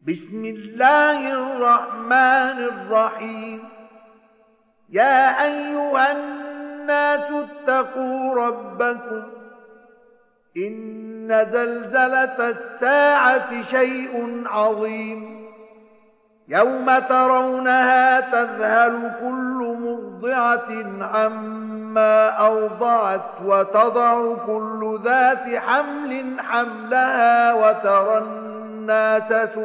بسم الله الرحمن الرحيم يا أيها الناس اتقوا ربكم إن زلزلة الساعة شيء عظيم يوم ترونها تذهل كل مرضعة عما أرضعت وتضع كل ذات حمل حملها وترى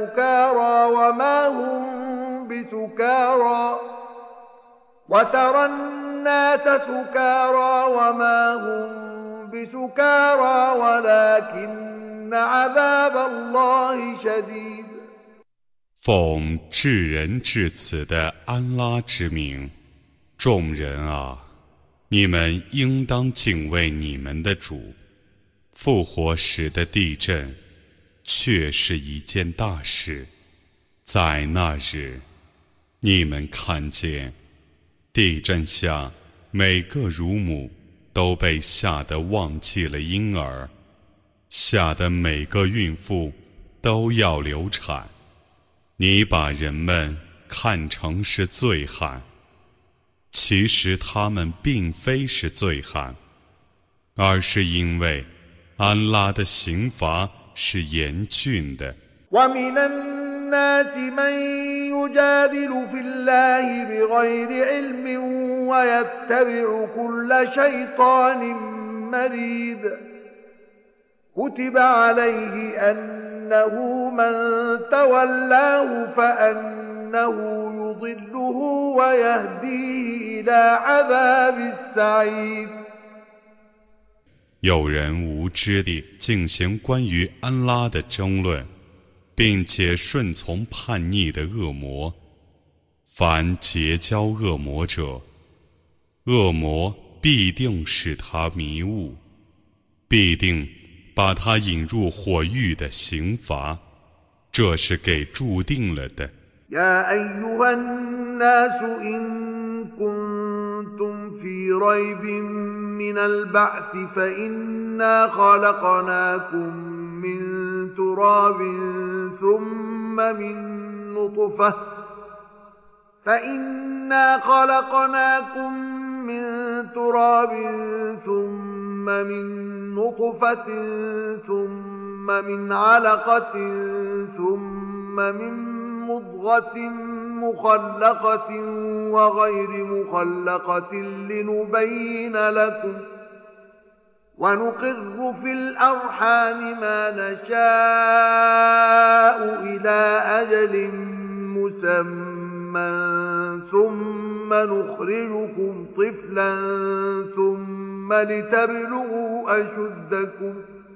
الناس سكارى وما هم بسكارى ولكن عذاب الله شديد 奉至仁至慈的安拉之名，众人啊，你们应当敬畏你们的主。复活时的地震却是一件大事，在那日，你们看见地震下每个乳母都被吓得忘记了婴儿，吓得每个孕妇都要流产。你把人们看成是醉汉，其实他们并非是醉汉，而是因为安拉的刑罚是严峻的。 ومن الناس من يجادل في الله بغير علم ويتبع كل شيطان مريد كتب عليه أنه من تولاه فأنه يضله ويهديه إلى عذاب السعير 有人无知地进行关于安拉的争论，并且顺从叛逆的恶魔。凡结交恶魔者，恶魔必定使他迷雾，必定把他引入火狱的刑罚，这是给注定了的。 يا أيها الناس إن كنتم في ريب من البعث فإنا خلقناكم من تراب ثم من نطفة ثم من علقة ثم من مضغة مخلقة وغير مخلقة لنبين لكم ونقر في الأرحام ما نشاء إلى أجل مسمى ثم نخرجكم طفلا ثم لتبلغوا أشدكم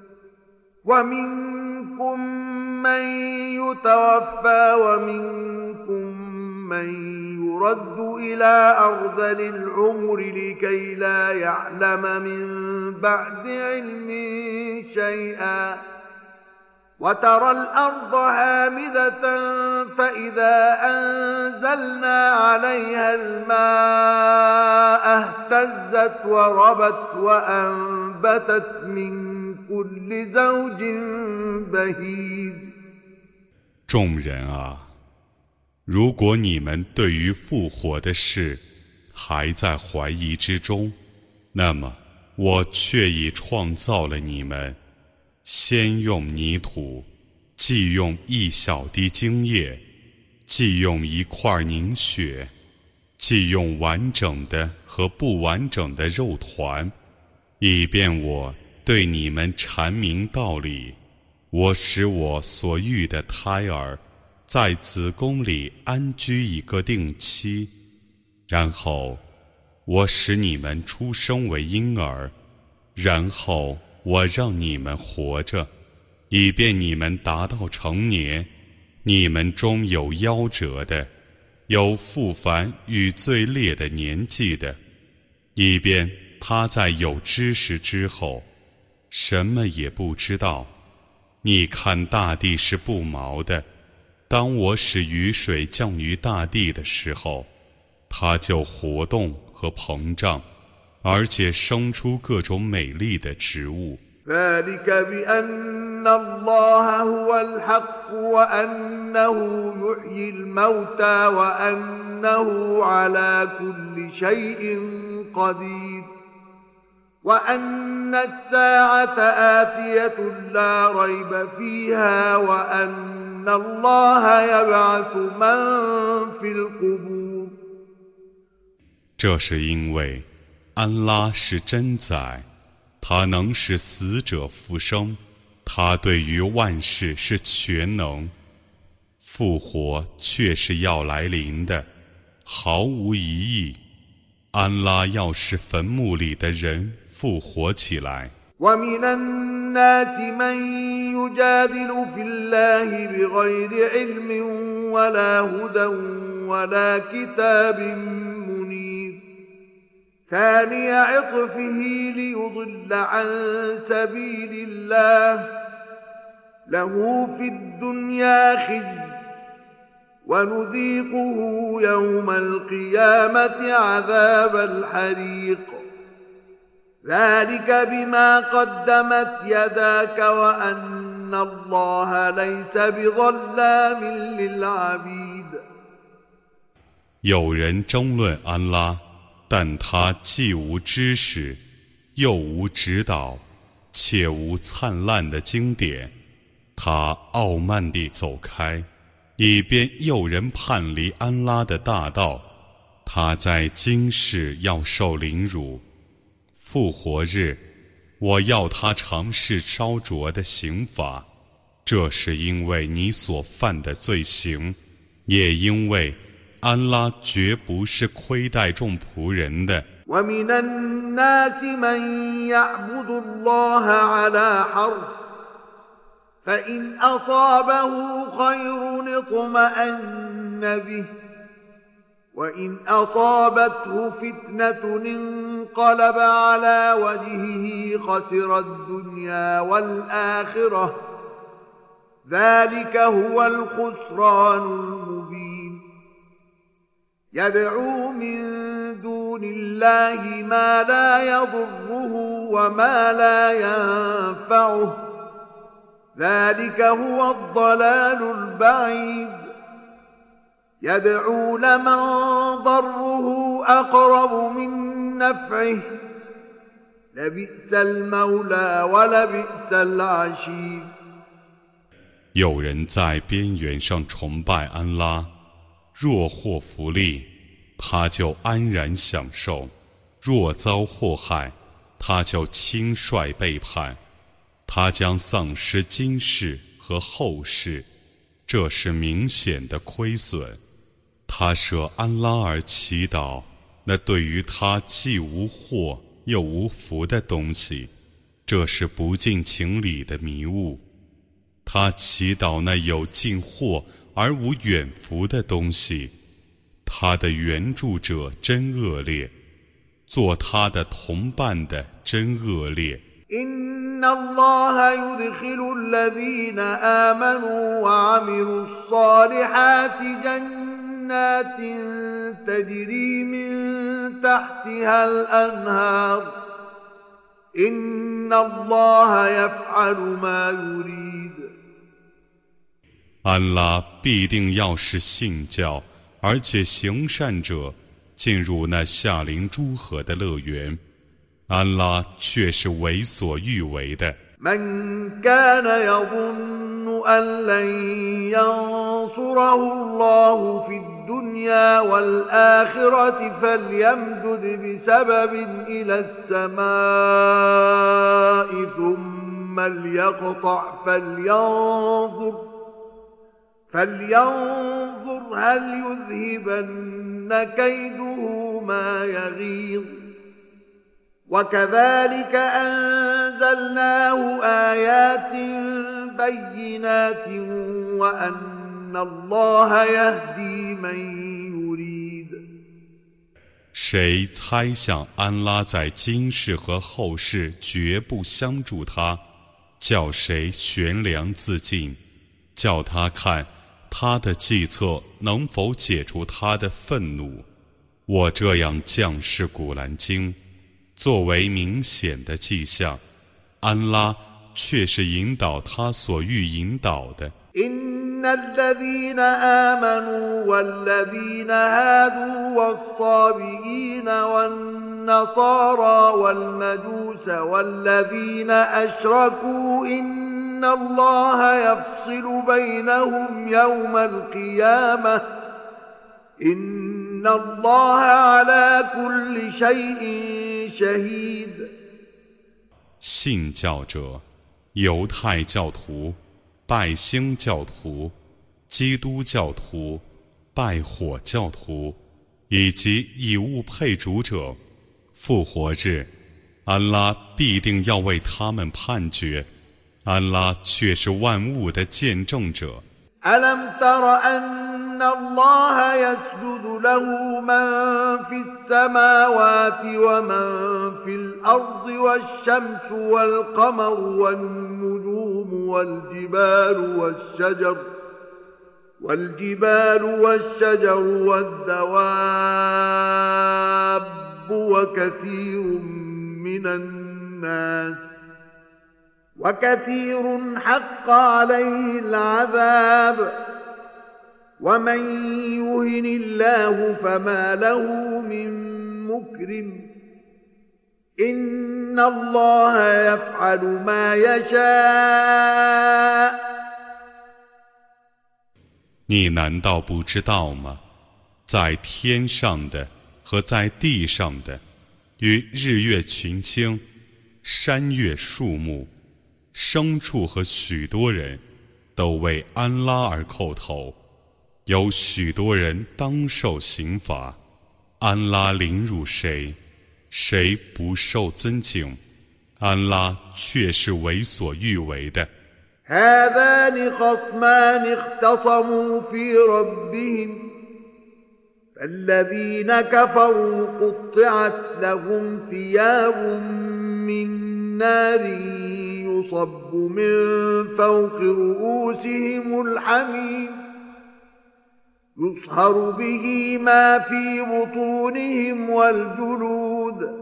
ومنكم من يتوفى ومنكم من يرد إلى أرذل العمر لكي لا يعلم من بعد علم شيئا وترى الأرض هامدة فإذا أنزلنا عليها الماء اهتزت وربت وأنبتت من كل زوج بهيج 众人啊，如果你们对于复活的事还在怀疑之中，那么我却已创造了你们，先用泥土，既用一小滴精液，既用一块凝血，既用完整的和不完整的肉团，以便我对你们阐明道理。我使我所育的胎儿在子宫里安居一个定期，然后我使你们出生为婴儿，然后我让你们活着，以便你们达到成年。你们中有夭折的，有复凡与最烈的年纪的，以便他在有知识之后什么也不知道。你看大地是不毛的，当我使雨水降于大地的时候，它就活动和膨胀，而且生出各种美丽的植物。 ذلك بأن الله هو الحق وأنه يحيي الموتى وأنه على كل شيء قدير وأن الساعة آتية لا ريب فيها وأن الله يبعث من في القبور 这是因为安拉是真宰，他能使死者复生，他对于万事是全能，复活却是要来临的，毫无疑义。安拉要使坟墓里的人复活起来。 ومن الناس من يجادل في الله بغير علم ولا هدى ولا كتاب منير ثاني عطفه ليضل عن سبيل الله له في الدنيا خزي ونذيقه يوم القيامة عذاب الحريق ذلك بما قدمت يداك وأن الله ليس بظلام للعبيد 有人争论安拉，但他既无知识，又无指导，且无灿烂的经典，他傲慢地走开，以便诱人叛离安拉的大道。他在今世要受凌辱，复活日，我要他尝试烧灼的刑罚，这是因为你所犯的罪行，也因为安拉绝不是亏待众仆人的。 ومن الناس من يعبد الله على حرف فإن أصابه خير اطمأن به وإن أصابته فتنة انقلب على وجهه خسر الدنيا والآخرة ذلك هو الخسران المبين يدعو من دون الله ما لا يضره وما لا ينفعه ذلك هو الضلال البعيد يدعو لمن ضره أقرب من نفعه لبئس المولى ولبئس العشير 有人在边缘上崇拜安拉，若获福利，他就安然享受；若遭祸害，他就轻率背叛。他将丧失今世和后世，这是明显的亏损。他舍安拉而祈祷，那对于他既无祸又无福的东西，这是不近情理的迷雾。他祈祷那有近祸而无远福的东西，他的援助者真恶劣，做他的同伴的真恶劣。 إن الله يدخل الذين آمنوا وعملوا الصالحات جنات تجري من تحتها الأنهار إن الله يفعل ما يريد 安拉必定要使信教而且行善者进入那下临诸河的乐园，安拉却是为所欲为的。 من كان يظن أن لن ينصره الله في الدنيا والآخرة فليمدد بسبب إلى السماء ثم ليقطع فلينظر هل يذهبن كيده ما يغيظ وكذلك أنزلناه آيات بينات وأن الله يهدي من يريد 谁猜想安拉在今世和后世绝不相助他，叫谁悬梁自尽，叫他看他的计策能否解除他的愤怒。我这样降示古兰经作为明显的迹象， 安拉却是引导他所欲引导的。 إن الذين آمنوا والذين هادوا والصابئين والنصارى والمجوس والذين أشركوا إن الله يفصل بينهم يوم القيامة إن الله على كل شيء شهيد。 信教者、犹太教徒、拜星教徒、基督教徒、拜火教徒以及以物配主者，复活日，安拉必定要为他们判决。安拉却是万物的见证者。 ألم تر أن الله يسجد له من في السماوات ومن في الأرض والشمس والقمر والنجوم والجبال والشجر والدواب وكثير حق عليه العذاب ومن يهن الله فما له من مكرم إن الله يفعل ما يشاء。 你难道不知道吗？在天上的和在地上的，与日月群星、山岳树木、牲畜和许多人，都为安拉而叩头。有许多人当受刑罚。安拉凌辱谁，谁不受尊敬。安拉却是为所欲为的。 هذان خصمان اختصموا في ربهم فالذين كفروا قطعت لهم ثياب من نار يصب من فوق رؤوسهم الحميم يصهر به ما في بطونهم والجلود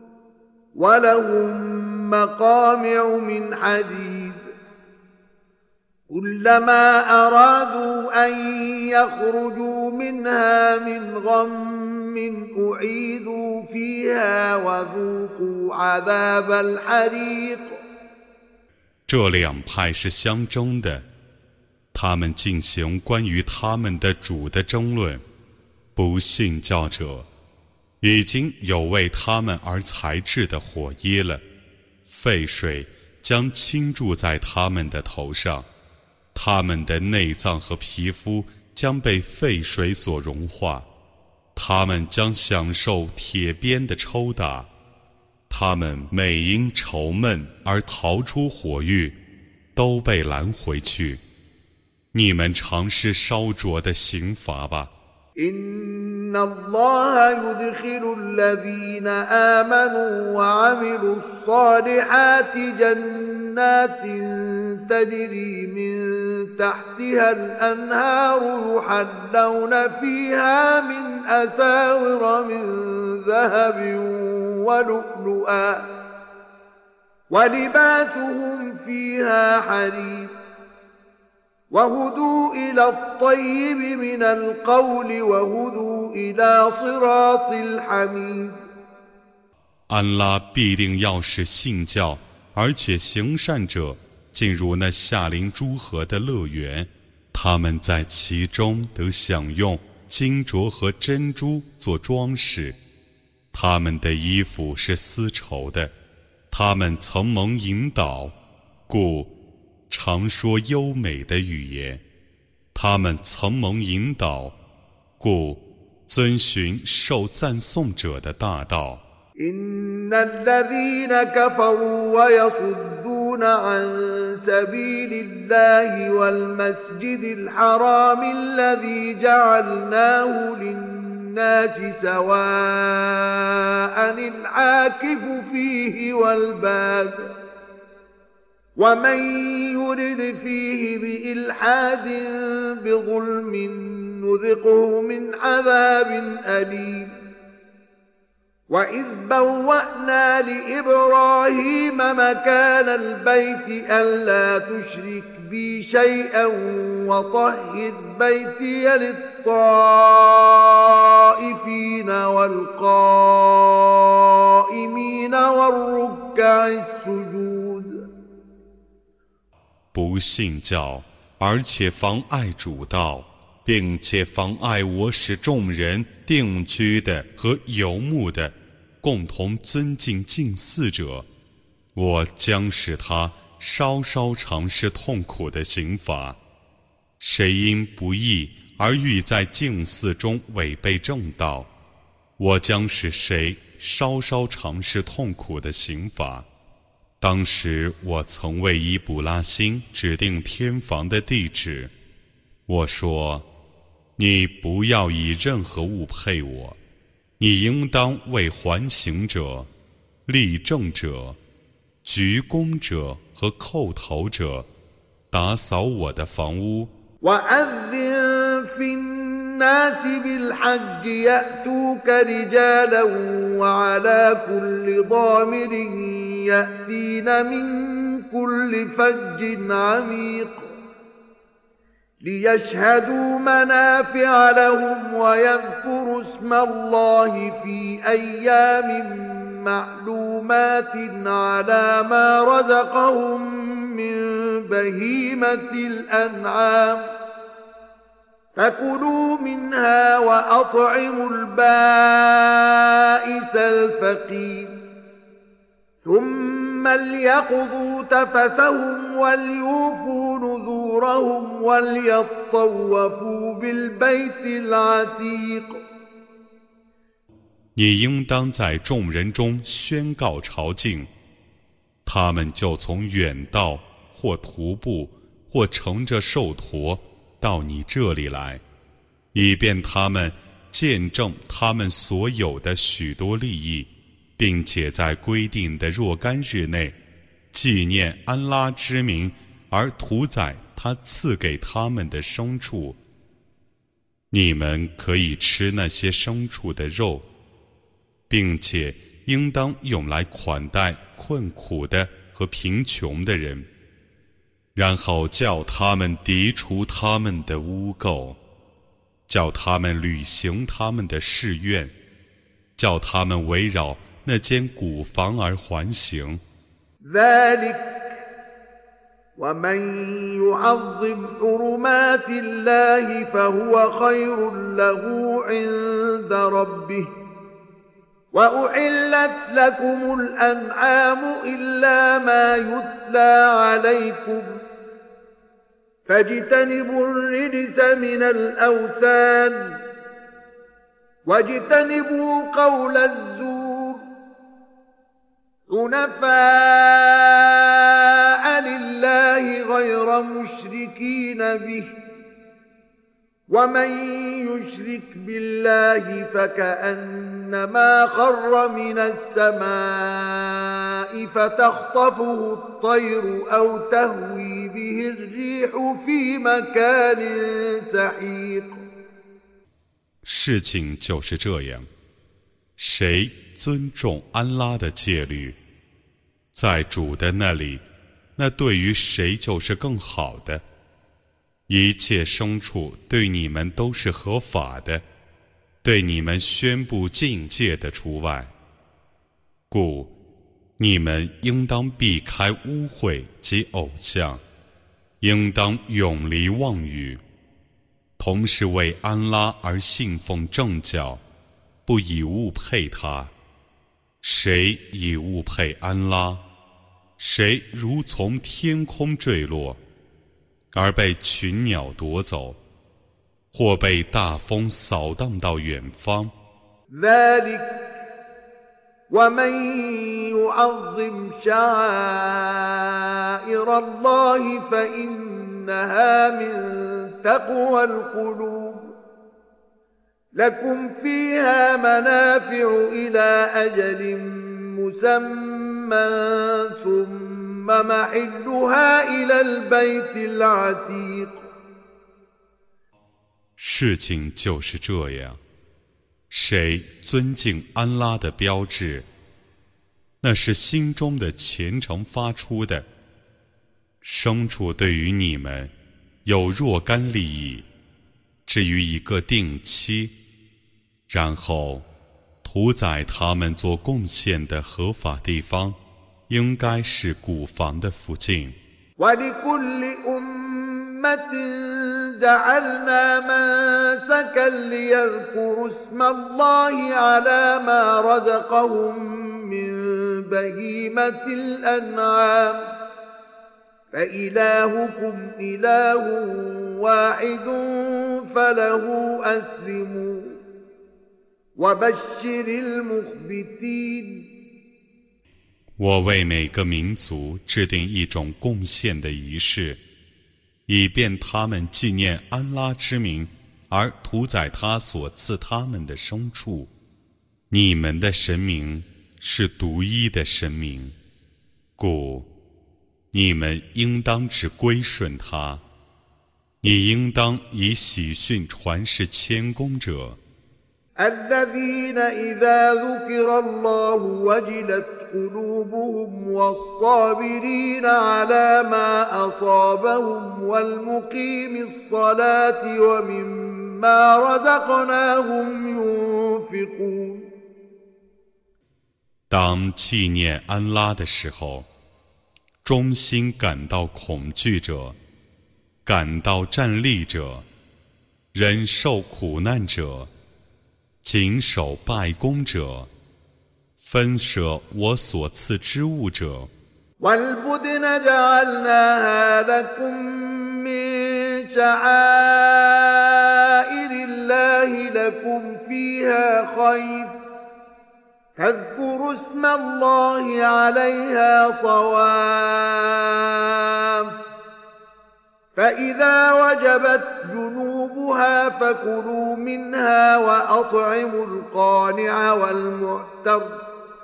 ولهم مقامع من حديد كلما أرادوا أن يخرجوا منها من غم أعيدوا فيها وذوقوا عذاب الحريق。 这两派是相争的，他们进行关于他们的主的争论。不信教者已经有为他们而裁制的火耶了，沸水将倾注在他们的头上，他们的内脏和皮肤将被沸水所融化，他们将享受铁鞭的抽打，他们每因愁闷而逃出火狱，都被拦回去。你们尝试烧灼的刑罚吧。 إن الله يدخل الذين آمنوا وعملوا الصالحات جنات تجري من تحتها الأنهار يحلون فيها من أساور من ذهب ولؤلؤا ولباسهم فيها حرير وهدوا إلى الطيب من القول وهدوا إلى صراط الحميد。 安拉必定要使信教而且行善者进入那夏临诸河的乐园，他们在其中得享用金镯和珍珠做装饰，他们的衣服是丝绸的，他们曾蒙引导，故常说优美的语言，他们曾蒙引导，故遵循受赞颂者的大道。 إن الذين كفروا ويصدون عن سبيل الله والمسجد الحرام الذي جعلناه للناس سواء العاكف فيه والباد ومن يرد فيه بإلحاد بظلم نذقه من عذاب أليم وإذ بوأنا لإبراهيم مكان البيت ألا تشرك بي شيئا وطهر بيتي للطائفين والقائمين والركع السجود 不信教，而且妨碍主道，并且妨碍我使众人定居的和游牧的共同尊敬近似者，我将使他稍稍尝试痛苦的刑罚。谁因不义而欲在近似中违背正道，我将使谁稍稍尝试痛苦的刑罚。当时我曾为伊卜拉欣指定天房的地址，我说：你不要以任何物配我，你应当为环行者、立正者、鞠躬者和叩头者打扫我的房屋。 وأذن في الناس بالحج يأتوك رجالا وعلى كل ضامر يأتين من كل فج عميق ليشهدوا منافع لهم ويذكروا اسم الله في أيام معلومات على ما رزقهم من بهيمة الأنعام فكلوا منها وأطعموا البائس الفقير ثم ليقضوا تفثهم وليوفوا نذورهم وليطوفوا بالبيت العتيق 你应当在众人中宣告朝觐，他们就从远道或徒步或乘着兽驼到你这里来，以便他们见证他们所有的许多利益，并且在规定的若干日内纪念安拉之名而屠宰他赐给他们的牲畜。你们可以吃那些牲畜的肉，并且应当用来款待困苦的和贫穷的人，然后叫他们涤除他们的污垢，叫他们履行他们的誓愿，叫他们围绕那间古房而环行。 ومن يعظم حرمات الله فهو خير له عند ربه وأحلت لكم الأنعام إلا ما يتلى عليكم فاجتنبوا الرجس من الأوثان واجتنبوا قول الزور حنفاء لله غير مشركين به ومن يشرك بالله فكأنما خر من السماء فتخطفه الطير أو تهوي به الريح في مكان سحيق 事情就是这样，谁尊重安拉的戒律，在主的那里，那对于谁就是更好的。一切牲畜对你们都是合法的，对你们宣布禁戒的除外。故你们应当避开污秽及偶像，应当永离妄语，同时为安拉而信奉正教，不以物配他。谁以物配安拉，谁如从天空坠落，而被群鸟夺走，或被大风扫荡到远方。 ومن يعظم شعائر الله فإنها من تقوى القلوب لكم فيها منافع إلى أجل مسمى ثم محلها إلى البيت العتيق 事情就是这样， 谁尊敬安拉的标志，那是心中的虔诚发出的。牲畜对于你们有若干利益，至于一个定期，然后屠宰他们做贡献的合法地方，应该是古房的附近。 جعلنا منسكا ليذكروا اسم الله على ما رزقهم من بهيمة الأنعام فإلهكم إله واحد فله أسلموا وبشر المخبتين 我为每个民族制定一种贡献的仪式，以便他们纪念安拉之名而屠宰他所赐他们的牲畜。你们的神明是独一的神明，故你们应当只归顺他。你应当以喜讯传示谦恭者。 الذين إذا ذكر الله وجلت قلوبهم والصابرين على ما أصابهم والمقيم الصلاة ومما رزقناهم ينفقون 当纪念安拉的时候，衷心感到恐惧者，感到站立者，忍受苦难者，谨守拜功者，分舍我所赐之物者。 والبدن جعلناها لكم من شعائر الله لكم فيها خير فاذكروا اسم الله عليها صواف فإذا وجبت جنوبها فكلوا منها وأطعموا القانع والمعتر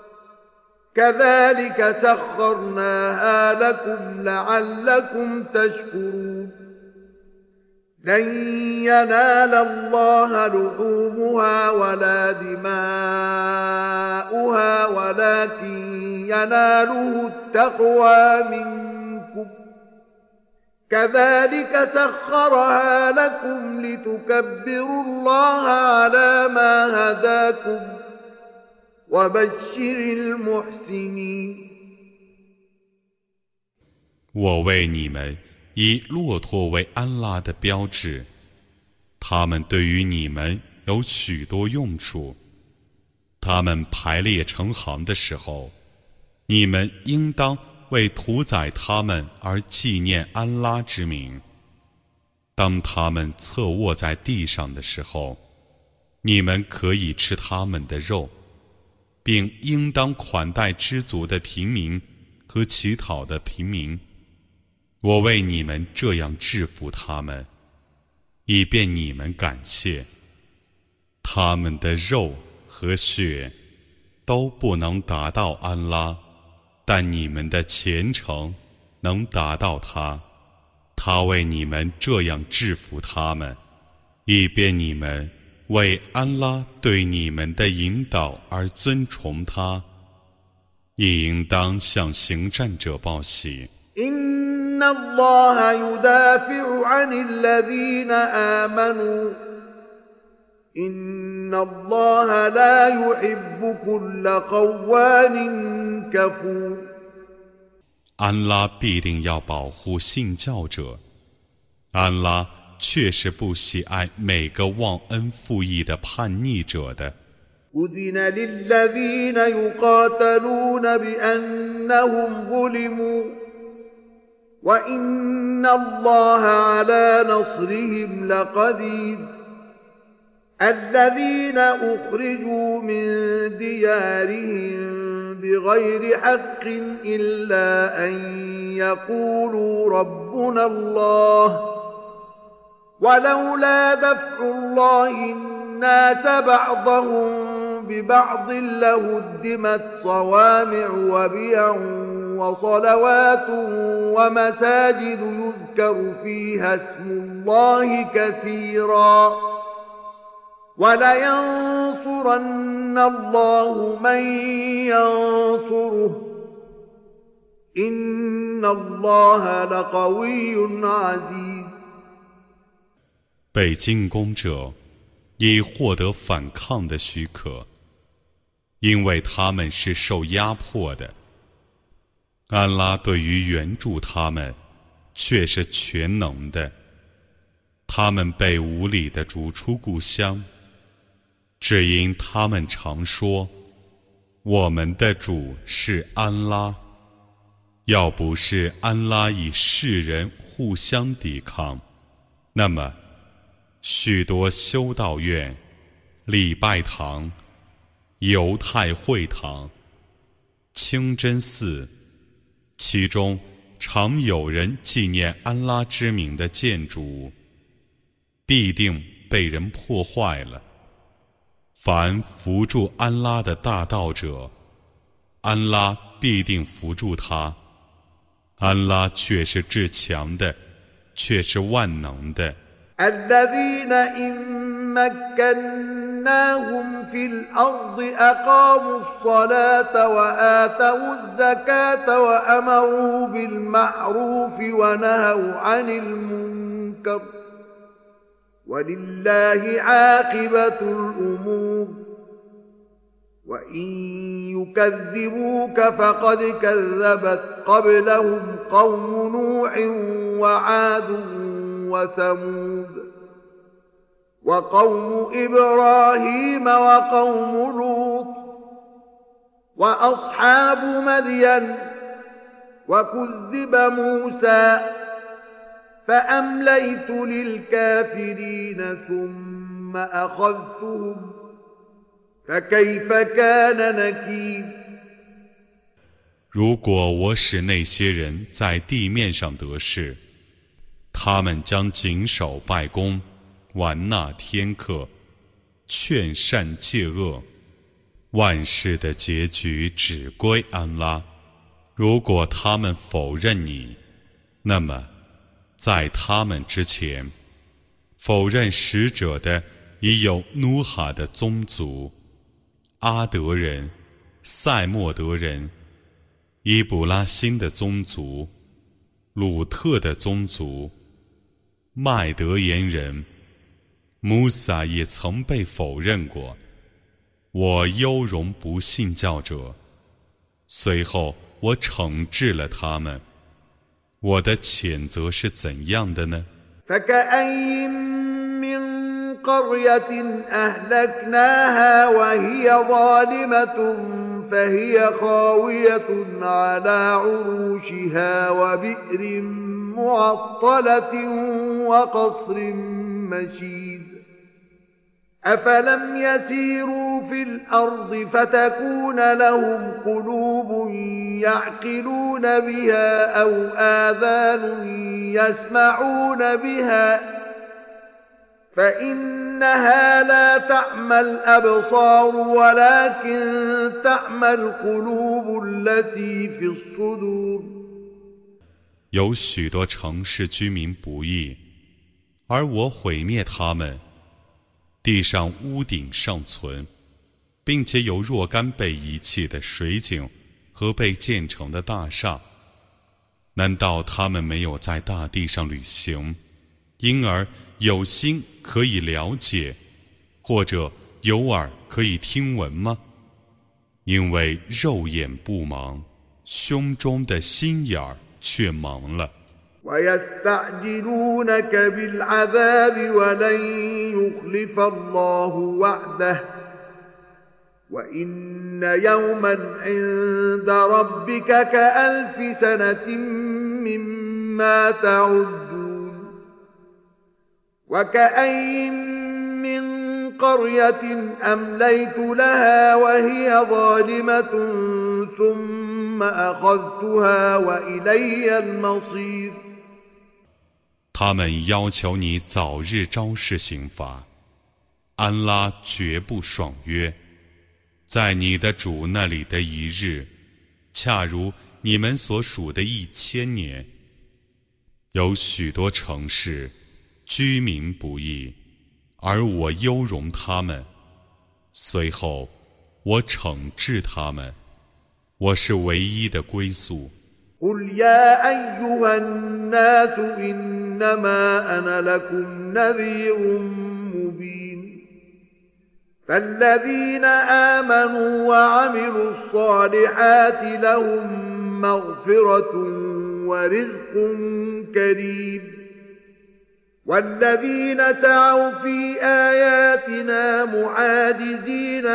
كذلك سخرناها لكم لعلكم تشكرون لن ينال الله لحومها ولا دماؤها ولكن يناله التقوى منكم كذلك سخرها لكم لتكبروا الله على ما هداكم وبشر المحسنين 我为你们以骆驼为安拉的标志，他们对于你们有许多用处。他们排列成行的时候，你们应当为屠宰他们而纪念安拉之名。当他们侧卧在地上的时候，你们可以吃他们的肉，并应当款待知足的平民和乞讨的平民。我为你们这样制服他们，以便你们感谢。他们的肉和血都不能达到安拉，但你们的虔诚能达到他。他为你们这样制服他们，以便你们为安拉对你们的引导而尊崇他。你应当向行善者报喜。 إن الله يدافع عن الذين آمنوا إن الله لا يحب كل خوان كفور 安拉必定要保护信教者，安拉确实不喜爱每个忘恩负义的叛逆者的。 أذن للذين يقاتلون بأنهم ظلموا وإن الله على نصرهم لقدير الذين أخرجوا من ديارهم بغير حق إلا أن يقولوا ربنا الله ولولا دفع الله الناس بعضهم ببعض لهدمت صوامع وبيع وصلوات ومساجد يذكر فيها اسم الله كثيرا ولينصرن الله من ينصره إن الله لقوي عزيز。 被进攻者已获得反抗的许可，因为他们是受压迫的。安拉对于援助他们却是全能的。他们被无理地逐出故乡，只因他们常说我们的主是安拉。要不是安拉以世人互相抵抗，那么许多修道院、礼拜堂、犹太会堂、清真寺，其中常有人纪念安拉之名的建筑物，必定被人破坏了。凡扶助安拉的大道者，安拉必定扶助他。安拉却是至强的，却是万能的。 الذين إن مكناهم في الأرض أقاموا الصلاة وآتوا الزكاة وأمروا بالمعروف ونهوا عن المنكر ولله عاقبة الأمور وإن يكذبوك فقد كذبت قبلهم قوم نوح وعاد وثمود وقوم إبراهيم وقوم لوط وأصحاب مدين وكذب موسى فأمليت للكافرين ثم أخذتهم فكيف كان نكير。 如果我使那些人在地面上得势，他们将谨守拜功，玩纳天课，劝善戒恶，万事的结局只归安拉。如果他们否认你，那么在他们之前，否认使者的已有努哈的宗族、阿德人、塞莫德人、伊卜拉欣的宗族、鲁特的宗族、麦德言人。穆萨也曾被否认过。我优容不信教者，随后我惩治了他们。我的谴责是怎样的呢？ قرية أهلكناها وهي ظالمة فهي خاوية على عروشها وبئر معطلة وقصر مشيد أفلم يسيروا في الأرض فتكون لهم قلوب يعقلون بها أو آذان يسمعون بها فإنها لا تعمى الأبصار ولكن تعمى القلوب التي في الصدور。 有许多城市居民不义，而我毁灭他们。地上屋顶尚存，并且有若干被遗弃的水井和被建成的大厦。难道他们没有在大地上旅行，因而有心可以了解，或者有耳可以听闻吗？因为肉眼不盲，胸中的心眼儿却盲了。 ويستعجلونك بالعذاب ولن يخلف الله وعده وإن يوما عند ربك كألف سنة مما تعدون وكأين من قرية أمليت لها وهي ظالمة ثم أخذتها وإلي المصير。 他们要求你早日昭示刑罚，安拉绝不爽约。在你的主那里的一日，恰如你们所属的1000年。有许多城市居民不义， 而我优容他们，随后我惩治他们，我是唯一的归宿。 قل يا أيها الناس إنما أنا لكم نذير مبين فالذين آمنوا وعملوا الصالحات لهم مغفرة ورزق كريم والذين سعوا في آياتنا معاجزين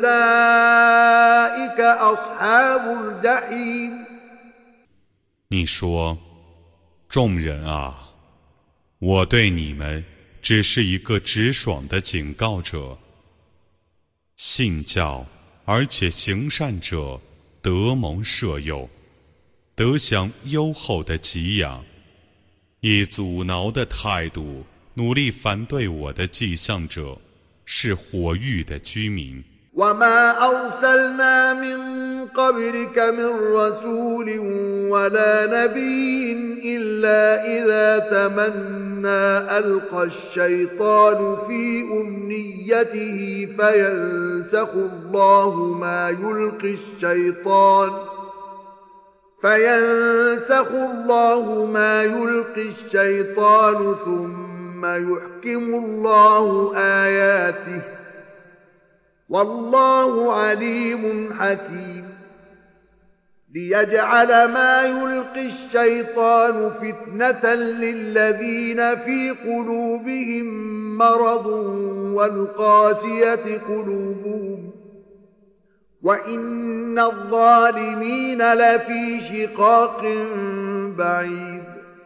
أولئك أصحاب الجحيم 你说，众人啊，我对你们只是一个直爽的警告者。信教而且行善者得蒙摄佑，得享优厚的给养。以阻挠的态度努力反对我的迹象者，是火域的居民。 وما أرسلنا من قبلك من رسول ولا نبي إلا إذا تمنى ألقى الشيطان في أمنيته فينسخ الله ما يلقي الشيطان ثم يحكم الله آياته والله عليم حكيم ليجعل ما يلقي الشيطان فتنة للذين في قلوبهم مرض والقاسية قلوبهم وإن الظالمين لفي شقاق بعيد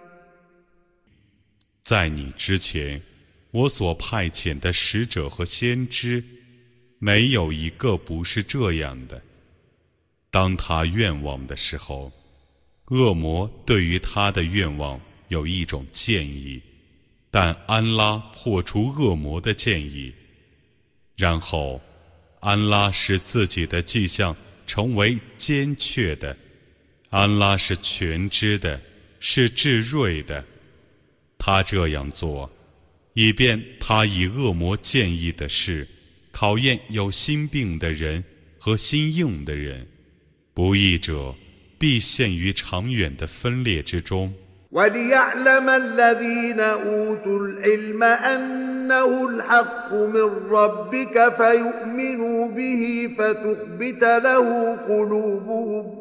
在你之前，我所派遣的使者和先知，没有一个不是这样的。当他愿望的时候，恶魔对于他的愿望有一种建议，但安拉破除恶魔的建议，然后安拉使自己的迹象成为坚确的。安拉是全知的，是至睿的。他这样做，以便他以恶魔建议的事考验有心病的人和心硬的人，不义者必陷于长远的分裂之中。 وليعلم الذين أوتوا العلم أنه الحق من ربك فيؤمنوا به فتخبت له قلوبهم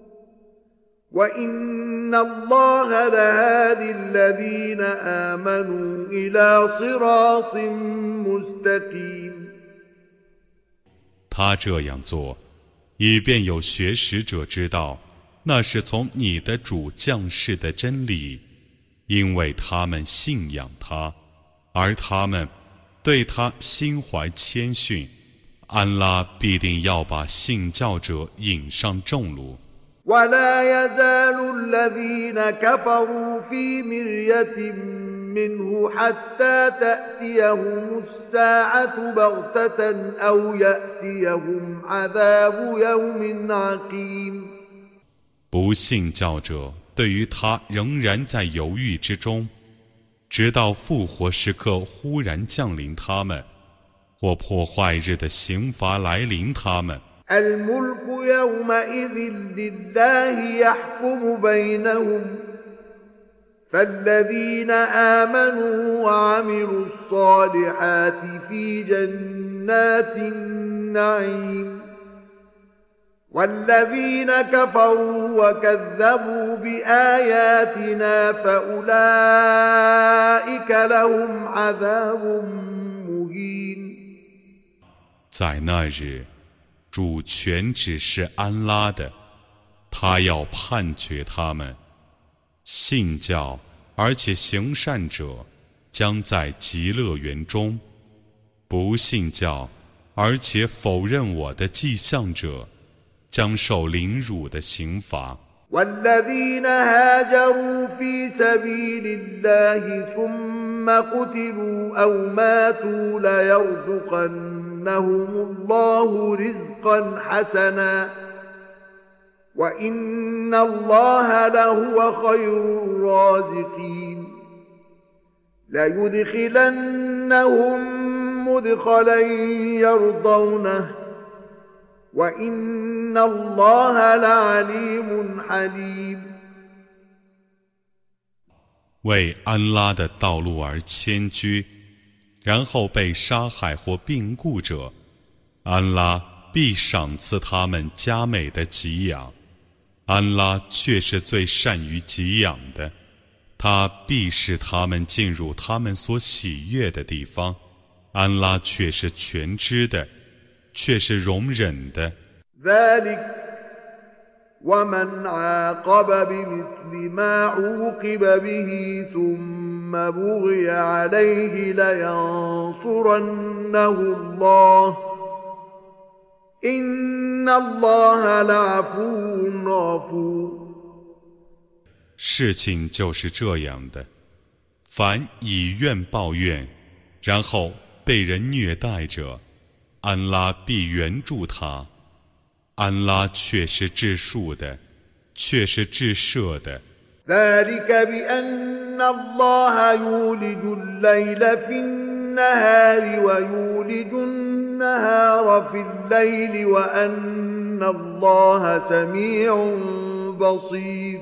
وإن الله لهادي الذين آمنوا إلى صراط مستقيم 他这样做，以便有学识者知道，那是从你的主降世的真理，因为他们信仰他，而他们对他心怀谦逊。安拉必定要把信教者引上正路。 ولا يزال الذين كفروا في مرية منه حتى تأتيهم الساعة بغتة أو يأتيهم عذاب يوم عقيم 不信教者对于他仍然在犹豫之中，直到复活时刻忽然降临他们，或破坏日的刑罚来临他们。 الملك يومئذ لله يحكم بينهم فالذين آمنوا وعملوا الصالحات في جنات النعيم والذين كفروا وكذبوا بآياتنا فأولئك لهم عذاب مهين 在那日，主权只是安拉的，他要判决他们。信教而且行善者将在极乐园中，不信教而且否认我的迹象者将受凌辱的刑罚。 والذين هاجروا في سبيل الله ثم قتلوا أو ماتوا ليرزقنهم الله رزقا حسنا وإن الله لهو خير الرازقين ليدخلنهم مدخلا يرضونه وإن الله لعليم حليم 为安拉的道路而迁居，然后被杀害或病故者，安拉必赏赐他们佳美的给养。安拉却是最善于给养的，他必使他们进入他们所喜悦的地方。安拉却是全知的，却是容忍的。 ومن عاقب بمثل ما عوقب به ثم بغي عليه لينصرنه الله إن الله لعفو غفور 事情就是这样的，凡以怨报怨，然后被人虐待者，安拉必援助他。安拉却是至恕的，却是至赦的。 ذلك بأن الله يولج الليل في النهار ويولج النهار في الليل وأن الله سميع بصير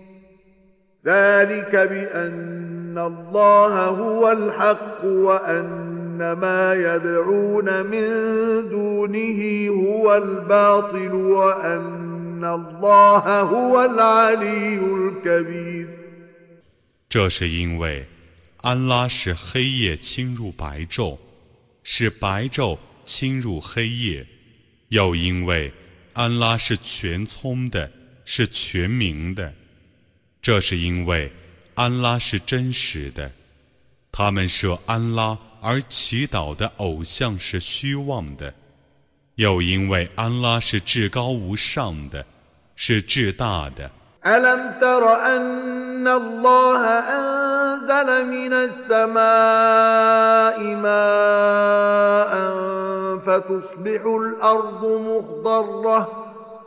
ذلك بأن الله هو الحق وأن ما يدعون من دونه هو الباطل وأن الله هو العلي الكبير 这是因为安拉使黑夜侵入白昼，使白昼侵入黑夜，又因为安拉是全聪的，是全明的。这是因为安拉是真实的，他们设安拉而祈祷的偶像是虚妄的，又因为安拉是至高无上的，是至大的。 ألم تر أن الله أنزل من السماء ماء فتصبح الأرض مخضرة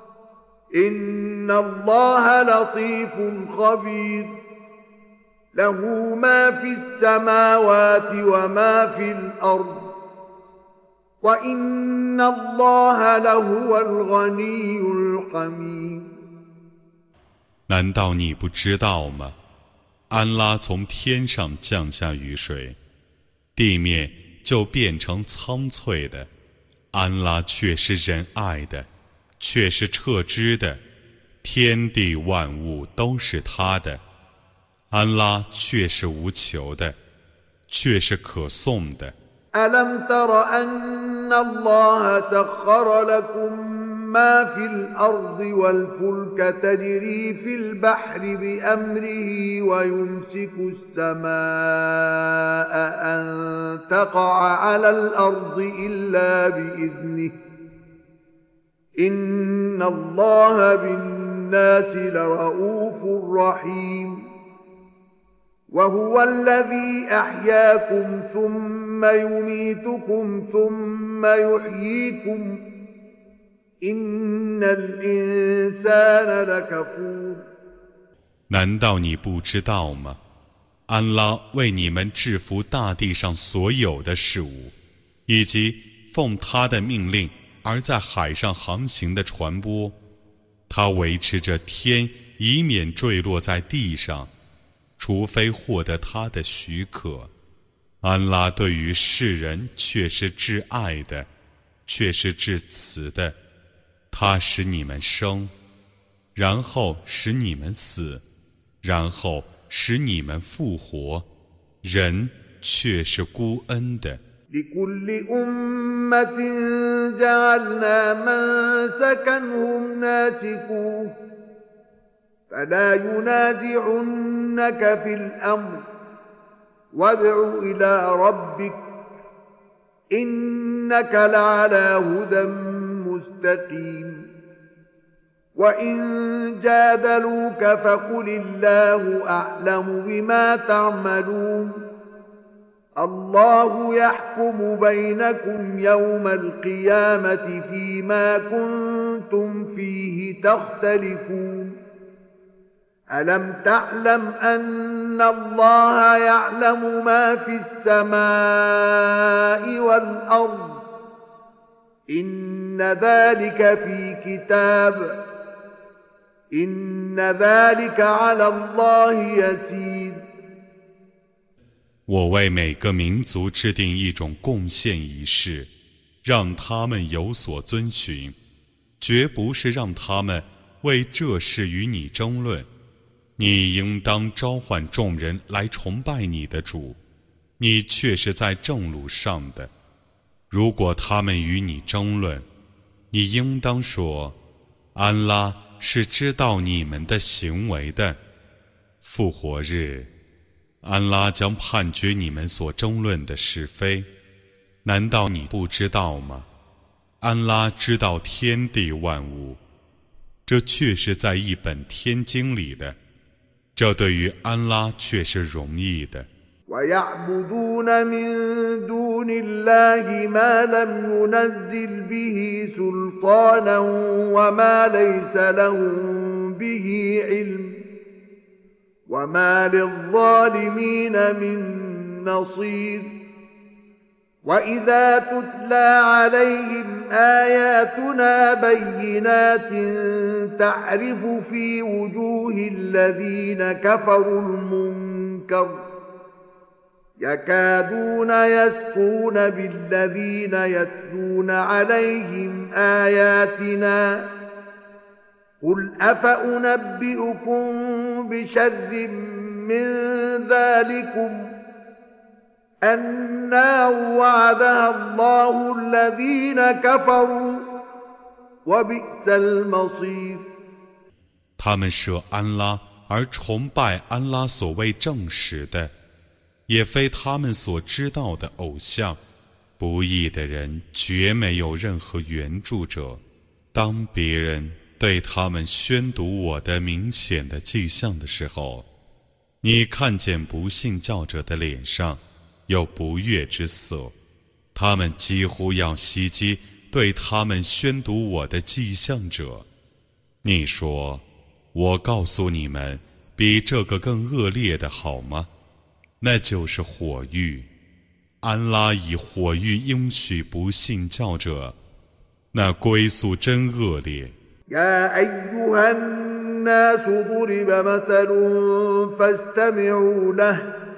إن الله لطيف خبير له ما في السماوات وما في الأرض وإن الله لهو الغني الحميد 难道你不知道吗？安拉从天上降下雨水，地面就变成苍翠的。安拉却是仁爱的，却是彻知的，天地万物都是他的。安拉却是无求的，却是可颂的。 ألم تر أن الله سخر لكم ما في الأرض والفلك تجري في البحر بأمره ويمسك السماء أن تقع على الأرض إلا بإذنه إن الله بالناس لرؤوف رحيم وهو الذي أحياكم ثم يميتكم ثم يحييكم إن الإنسان لكفور 难道你不知道吗？安拉为你们制服大地上所有的事物，以及奉他的命令而在海上航行的船舶，他维持着天以免坠落在地上，除非获得他的许可。安拉对于世人却是至爱的，却是至慈的。他使你们生，然后使你们死，然后使你们复活，人却是孤恩的。 لكل أمة جعلنا منسكا هم ناسكوه فلا ينازعنك في الأمر وادع إلى ربك إنك لعلى هدى مستقيم وإن جادلوك فقل الله أعلم بما تعملون الله يحكم بينكم يوم القيامة فيما كنتم فيه تختلفون ألم تعلم أن الله يعلم ما في السماء والأرض إن ذلك في كتاب إن ذلك على الله يسير 我为每个民族制定一种贡献仪式，让他们有所遵循，绝不是让他们为这事与你争论。你应当召唤众人来崇拜你的主，你却是在正路上的。如果他们与你争论，你应当说，安拉是知道你们的行为的。复活日，安拉将判决你们所争论的是非，难道你不知道吗？安拉知道天地万物，这却是在一本天经里的，这对于安拉却是容易的。 ويعبدون من دون الله ما لم ينزل به سلطانا وما ليس لهم به علم وما للظالمين من نصير وإذا تتلى عليهم آياتنا بينات تعرف في وجوه الذين كفروا المنكر يكادون يسطون بالذين يتلون عليهم آياتنا قل أفأنبئكم بشر من ذلكم النار وعدها الله الذين كفروا وبئس المصير 他们舍安拉而崇拜安拉所谓正实的，也非他们所知道的偶像。不义的人绝没有任何援助者。当别人对他们宣读我的明显的迹象的时候，你看见不信教者的脸上有不悦之色，他们几乎要袭击对他们宣读我的迹象者。你说，我告诉你们，比这个更恶劣的好吗？那就是火狱。安拉以火狱应许不信教者，那归宿真恶劣。 يا أيها الناس ضرب مثل فاستمعوا له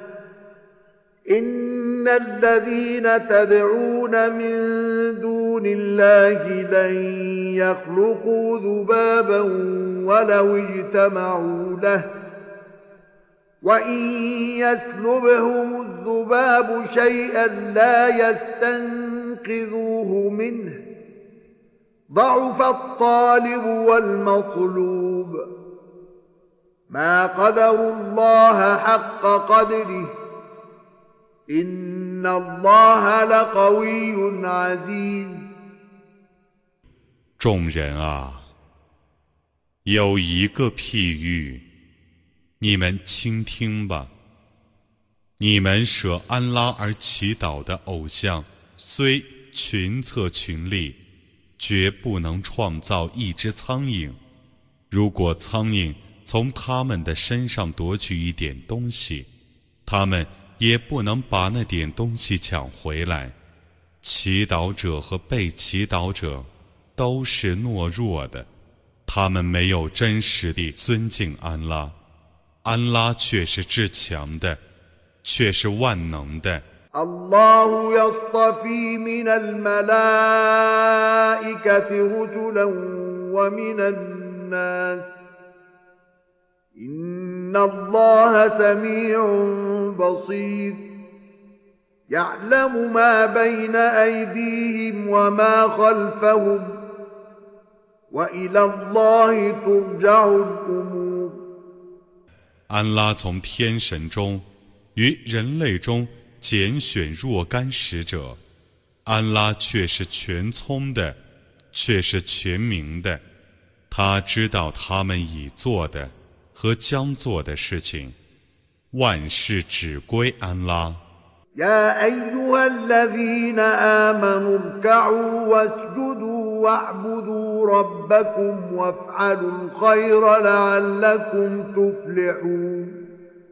إن الذين تدعون من دون الله لن يخلقوا ذبابا ولو اجتمعوا له وإن يسلبهم الذباب شيئا لا يستنقذوه منه ضعف الطالب والمطلوب ما قدروا الله حق قدره إن الله لقوي عزيز 众人啊，有一个譬喻，你们倾听吧。你们舍安拉而祈祷的偶像，虽群策群力，绝不能创造一只苍蝇。如果苍蝇从他们的身上夺取一点东西，他们也不能把那点东西抢回来。祈祷者和被祈祷者都是懦弱的，他们没有真实地尊敬安拉。安拉却是至强的，却是万能的。 الله يصطفي من الملائكة رسلا ومن الناس إن الله سميع بصير يعلم ما بين أيديهم وما خلفهم وإلى الله ترجع الأمور 安拉从天神中与人类中拣选若干使者，安拉却是全聪的，却是全明的。他知道他们已做的和将做的事情，万事只归安拉。 يا أيها الذين آمنوا اركعوا واسجدوا واعبدوا ربكم وافعلوا الخير لعلكم تفلحون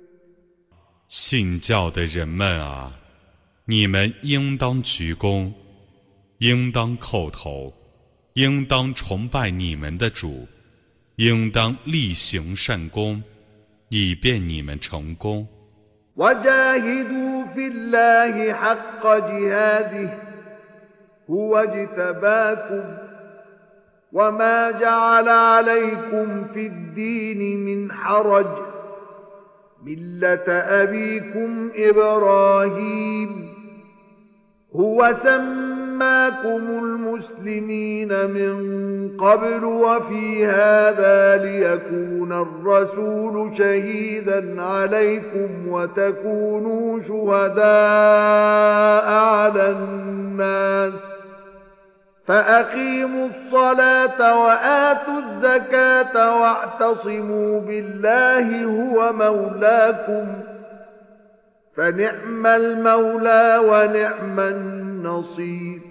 信教的人们啊，你们应当鞠躬，应当叩头，应当崇拜你们的主，应当力行善功，以便你们成功。 وجاهدوا في الله حق جهاده هو اجتباكم وما جعل عليكم في الدين من حرج ملة أبيكم إبراهيم هو سماكم المسلمين من قبل وفي هذا ليكون الرسول شهيدا عليكم وتكونوا شهداء على الناس فأقيموا الصلاة وآتوا الزكاة واعتصموا بالله هو مولاكم فنعم المولى ونعم النصير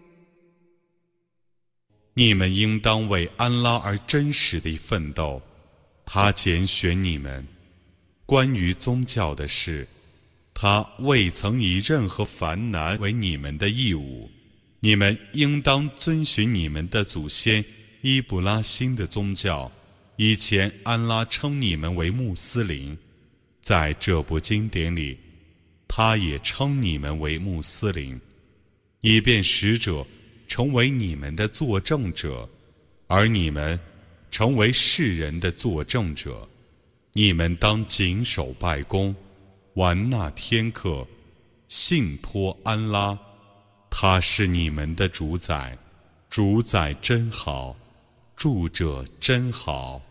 你们应当为安拉而真实地奋斗，他拣选你们。关于宗教的事，他未曾以任何烦难为你们的义务。你们应当遵循你们的祖先伊布拉欣的宗教。以前安拉称你们为穆斯林，在这部经典里，他也称你们为穆斯林，以便使者成为你们的作证者，而你们成为世人的作证者。你们当谨守拜功，玩纳天课，信托安拉，他是你们的主宰，主宰真好，住者真好。